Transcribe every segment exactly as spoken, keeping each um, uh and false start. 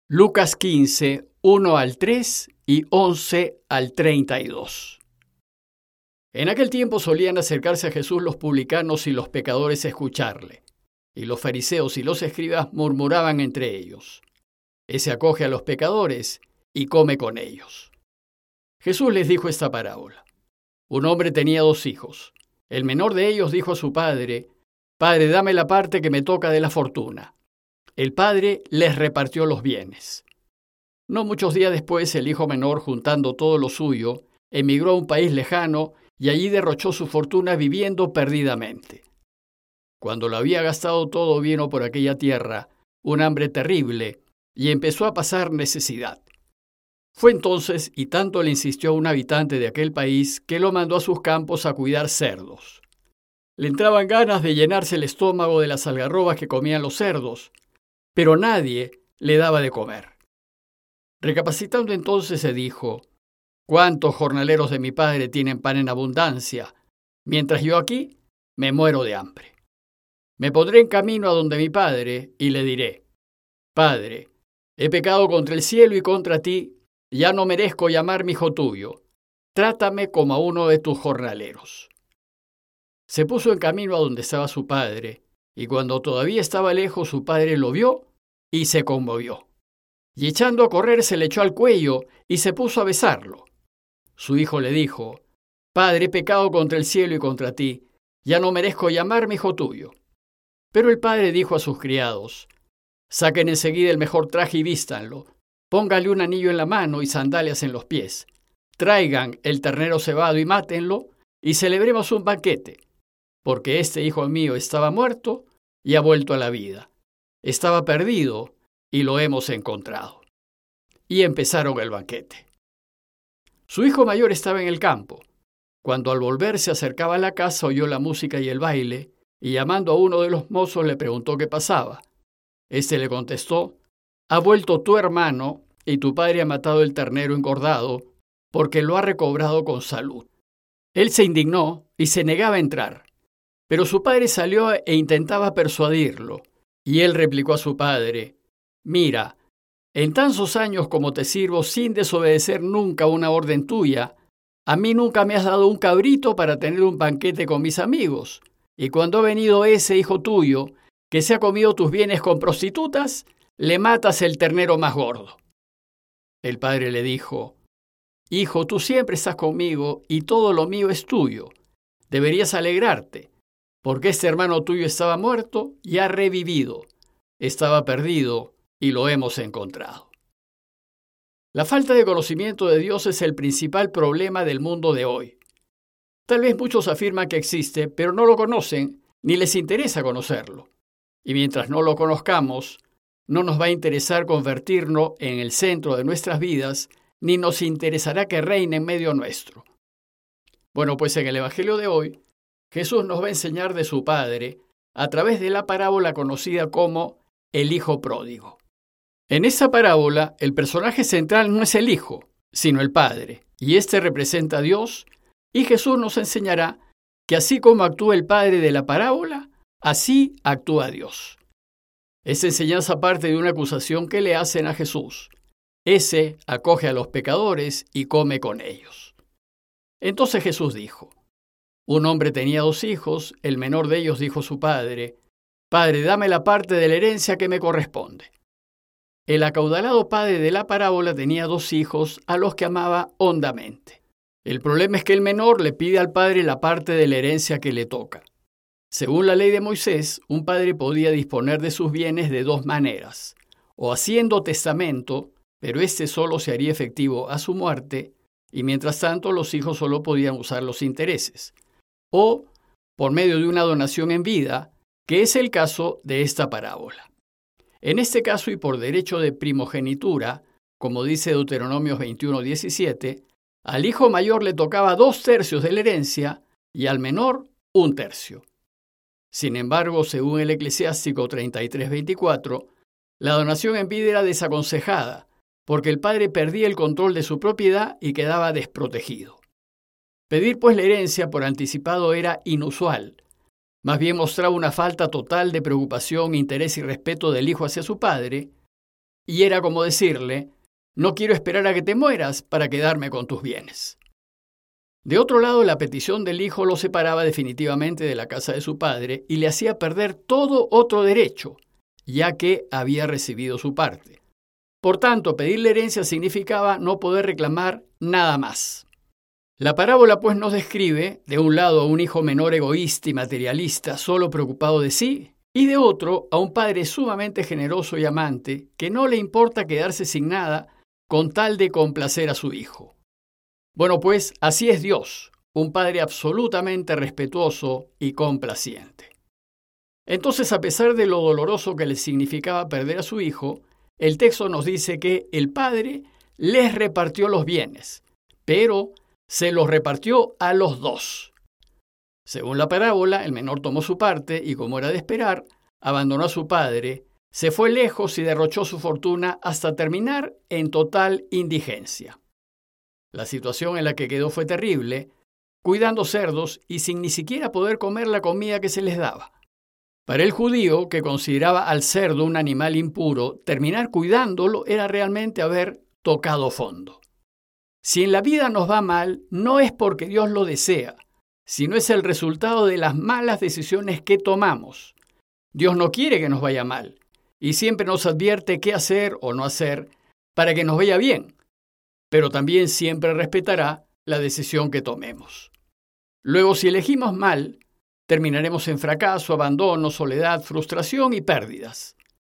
Lucas quince, uno al tres y once al treinta y dos. En aquel tiempo solían acercarse a Jesús los publicanos y los pecadores a escucharle, y los fariseos y los escribas murmuraban entre ellos: Ese acoge a los pecadores y come con ellos. Jesús les dijo esta parábola. Un hombre tenía dos hijos. El menor de ellos dijo a su padre: Padre, dame la parte que me toca de la fortuna. El padre les repartió los bienes. No muchos días después, el hijo menor, juntando todo lo suyo, emigró a un país lejano y allí derrochó su fortuna viviendo perdidamente. Cuando lo había gastado todo, vino por aquella tierra un hambre terrible y empezó a pasar necesidad. Fue entonces, y tanto le insistió a un habitante de aquel país, que lo mandó a sus campos a cuidar cerdos. Le entraban ganas de llenarse el estómago de las algarrobas que comían los cerdos, pero nadie le daba de comer. Recapacitando entonces se dijo: ¿Cuántos jornaleros de mi padre tienen pan en abundancia, mientras yo aquí me muero de hambre? Me pondré en camino a donde mi padre y le diré: Padre, he pecado contra el cielo y contra ti, ya no merezco llamarme hijo tuyo. Trátame como a uno de tus jornaleros. Se puso en camino a donde estaba su padre, y cuando todavía estaba lejos, su padre lo vio y se conmovió. Y echando a correr se le echó al cuello y se puso a besarlo. Su hijo le dijo: Padre, he pecado contra el cielo y contra ti, ya no merezco llamarme hijo tuyo. Pero el padre dijo a sus criados: Saquen enseguida el mejor traje y vístanlo, pónganle un anillo en la mano y sandalias en los pies, traigan el ternero cebado y mátenlo, y celebremos un banquete, porque este hijo mío estaba muerto y ha vuelto a la vida. Estaba perdido y lo hemos encontrado. Y empezaron el banquete. Su hijo mayor estaba en el campo. Cuando al volver se acercaba a la casa, oyó la música y el baile, y llamando a uno de los mozos le preguntó qué pasaba. Este le contestó: Ha vuelto tu hermano, y tu padre ha matado el ternero engordado, porque lo ha recobrado con salud. Él se indignó y se negaba a entrar. Pero su padre salió e intentaba persuadirlo, y él replicó a su padre: Mira, en tantos años como te sirvo sin desobedecer nunca una orden tuya, a mí nunca me has dado un cabrito para tener un banquete con mis amigos, y cuando ha venido ese hijo tuyo, que se ha comido tus bienes con prostitutas, le matas el ternero más gordo. El padre le dijo: Hijo, tú siempre estás conmigo y todo lo mío es tuyo. Deberías alegrarte, porque este hermano tuyo estaba muerto y ha revivido. Estaba perdido y lo hemos encontrado. La falta de conocimiento de Dios es el principal problema del mundo de hoy. Tal vez muchos afirman que existe, pero no lo conocen ni les interesa conocerlo. Y mientras no lo conozcamos, no nos va a interesar convertirnos en el centro de nuestras vidas, ni nos interesará que reine en medio nuestro. Bueno, pues en el Evangelio de hoy, Jesús nos va a enseñar de su Padre a través de la parábola conocida como el Hijo Pródigo. En esta parábola, el personaje central no es el Hijo, sino el Padre, y este representa a Dios, y Jesús nos enseñará que así como actúa el Padre de la parábola, así actúa Dios. Esta enseñanza parte de una acusación que le hacen a Jesús. Ese acoge a los pecadores y come con ellos. Entonces Jesús dijo: Un hombre tenía dos hijos, el menor de ellos dijo a su padre: Padre, dame la parte de la herencia que me corresponde. El acaudalado padre de la parábola tenía dos hijos a los que amaba hondamente. El problema es que el menor le pide al padre la parte de la herencia que le toca. Según la ley de Moisés, un padre podía disponer de sus bienes de dos maneras: o haciendo testamento, pero este solo se haría efectivo a su muerte, y mientras tanto los hijos solo podían usar los intereses, o por medio de una donación en vida, que es el caso de esta parábola. En este caso, y por derecho de primogenitura, como dice Deuteronomio veintiuno diecisiete, al hijo mayor le tocaba dos tercios de la herencia y al menor un tercio. Sin embargo, según el Eclesiástico treinta y tres veinticuatro, la donación en vida era desaconsejada, porque el padre perdía el control de su propiedad y quedaba desprotegido. Pedir pues la herencia por anticipado era inusual. Más bien mostraba una falta total de preocupación, interés y respeto del hijo hacia su padre, y era como decirle: no quiero esperar a que te mueras para quedarme con tus bienes. De otro lado, la petición del hijo lo separaba definitivamente de la casa de su padre y le hacía perder todo otro derecho, ya que había recibido su parte. Por tanto, pedirle herencia significaba no poder reclamar nada más. La parábola pues nos describe, de un lado, a un hijo menor egoísta y materialista, solo preocupado de sí, y de otro, a un padre sumamente generoso y amante, que no le importa quedarse sin nada con tal de complacer a su hijo. Bueno, pues así es Dios, un Padre absolutamente respetuoso y complaciente. Entonces, a pesar de lo doloroso que le significaba perder a su hijo, el texto nos dice que el Padre les repartió los bienes, pero se los repartió a los dos. Según la parábola, el menor tomó su parte y, como era de esperar, abandonó a su padre, se fue lejos y derrochó su fortuna hasta terminar en total indigencia. La situación en la que quedó fue terrible, cuidando cerdos y sin ni siquiera poder comer la comida que se les daba. Para el judío, que consideraba al cerdo un animal impuro, terminar cuidándolo era realmente haber tocado fondo. Si en la vida nos va mal, no es porque Dios lo desea, sino es el resultado de las malas decisiones que tomamos. Dios no quiere que nos vaya mal, y siempre nos advierte qué hacer o no hacer para que nos vaya bien, pero también siempre respetará la decisión que tomemos. Luego, si elegimos mal, terminaremos en fracaso, abandono, soledad, frustración y pérdidas.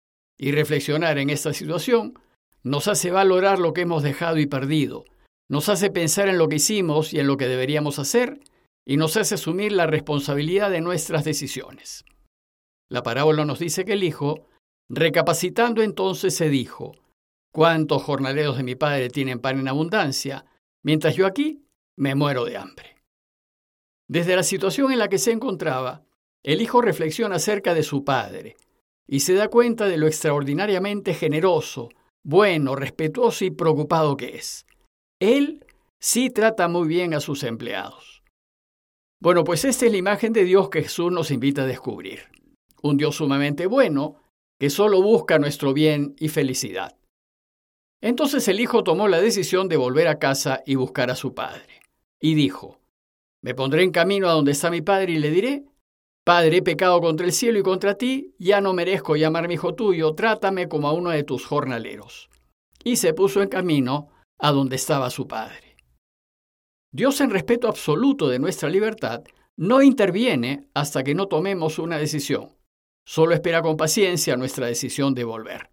Y reflexionar en esta situación nos hace valorar lo que hemos dejado y perdido, nos hace pensar en lo que hicimos y en lo que deberíamos hacer, y nos hace asumir la responsabilidad de nuestras decisiones. La parábola nos dice que el hijo, recapacitando entonces, se dijo: ¿cuántos jornaleros de mi padre tienen pan en abundancia, mientras yo aquí me muero de hambre? Desde la situación en la que se encontraba, el hijo reflexiona acerca de su padre y se da cuenta de lo extraordinariamente generoso, bueno, respetuoso y preocupado que es. Él sí trata muy bien a sus empleados. Bueno, pues esta es la imagen de Dios que Jesús nos invita a descubrir. Un Dios sumamente bueno que solo busca nuestro bien y felicidad. Entonces el hijo tomó la decisión de volver a casa y buscar a su padre. Y dijo: me pondré en camino a donde está mi padre y le diré: Padre, he pecado contra el cielo y contra ti, ya no merezco llamarme hijo tuyo, trátame como a uno de tus jornaleros. Y se puso en camino a donde estaba su padre. Dios, en respeto absoluto de nuestra libertad, no interviene hasta que no tomemos una decisión. Solo espera con paciencia nuestra decisión de volver.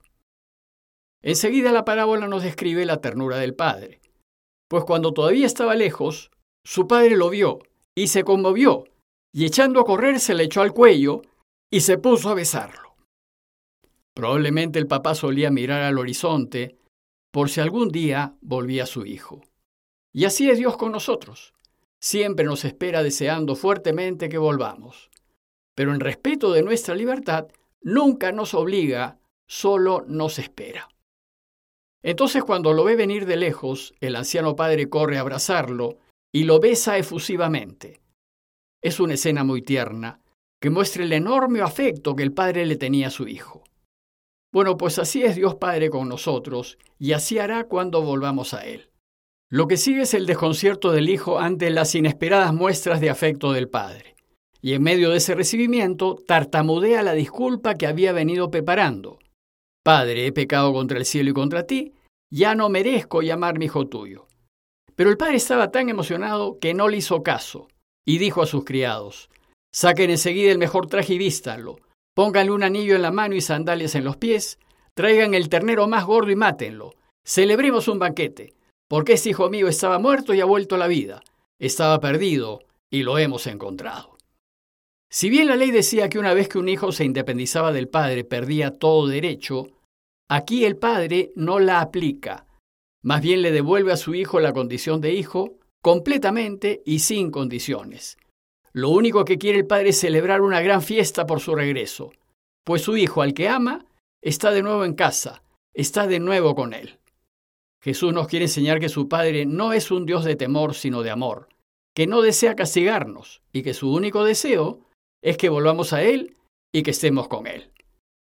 Enseguida la parábola nos describe la ternura del padre, pues cuando todavía estaba lejos, su padre lo vio y se conmovió, y echando a correr se le echó al cuello y se puso a besarlo. Probablemente el papá solía mirar al horizonte por si algún día volvía su hijo. Y así es Dios con nosotros. Siempre nos espera deseando fuertemente que volvamos. Pero en respeto de nuestra libertad, nunca nos obliga, solo nos espera. Entonces, cuando lo ve venir de lejos, el anciano padre corre a abrazarlo y lo besa efusivamente. Es una escena muy tierna que muestra el enorme afecto que el padre le tenía a su hijo. Bueno, pues así es Dios Padre con nosotros y así hará cuando volvamos a Él. Lo que sigue es el desconcierto del hijo ante las inesperadas muestras de afecto del padre. Y en medio de ese recibimiento, tartamudea la disculpa que había venido preparando. Padre, he pecado contra el cielo y contra ti, ya no merezco llamarme hijo tuyo. Pero el padre estaba tan emocionado que no le hizo caso, y dijo a sus criados: saquen enseguida el mejor traje y vístanlo, pónganle un anillo en la mano y sandalias en los pies, traigan el ternero más gordo y mátenlo, celebremos un banquete, porque este hijo mío estaba muerto y ha vuelto a la vida, estaba perdido y lo hemos encontrado. Si bien la ley decía que una vez que un hijo se independizaba del padre perdía todo derecho, aquí el padre no la aplica. Más bien le devuelve a su hijo la condición de hijo completamente y sin condiciones. Lo único que quiere el padre es celebrar una gran fiesta por su regreso, pues su hijo, al que ama, está de nuevo en casa, está de nuevo con él. Jesús nos quiere enseñar que su Padre no es un Dios de temor, sino de amor, que no desea castigarnos y que su único deseo es que volvamos a Él y que estemos con Él.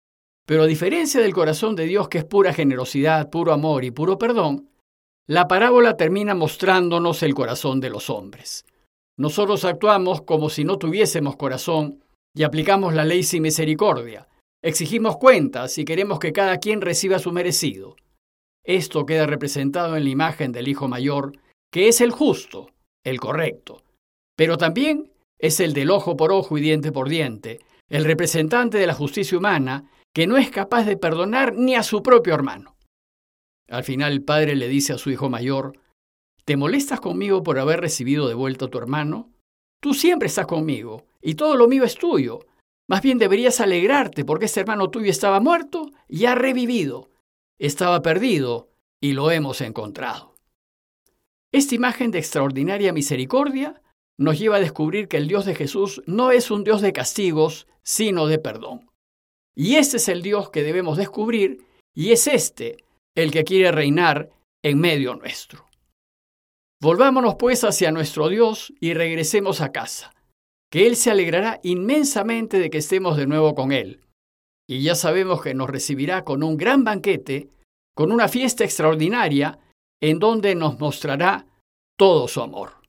Pero a diferencia del corazón de Dios, que es pura generosidad, puro amor y puro perdón, la parábola termina mostrándonos el corazón de los hombres. Nosotros actuamos como si no tuviésemos corazón y aplicamos la ley sin misericordia. Exigimos cuentas y queremos que cada quien reciba su merecido. Esto queda representado en la imagen del hijo mayor, que es el justo, el correcto, pero también es el del ojo por ojo y diente por diente, el representante de la justicia humana, que no es capaz de perdonar ni a su propio hermano. Al final el padre le dice a su hijo mayor: ¿te molestas conmigo por haber recibido de vuelta a tu hermano? Tú siempre estás conmigo, y todo lo mío es tuyo. Más bien deberías alegrarte porque este hermano tuyo estaba muerto y ha revivido. Estaba perdido y lo hemos encontrado. Esta imagen de extraordinaria misericordia nos lleva a descubrir que el Dios de Jesús no es un Dios de castigos, sino de perdón. Y este es el Dios que debemos descubrir, y es este el que quiere reinar en medio nuestro. Volvámonos pues hacia nuestro Dios y regresemos a casa, que Él se alegrará inmensamente de que estemos de nuevo con Él. Y ya sabemos que nos recibirá con un gran banquete, con una fiesta extraordinaria, en donde nos mostrará todo su amor.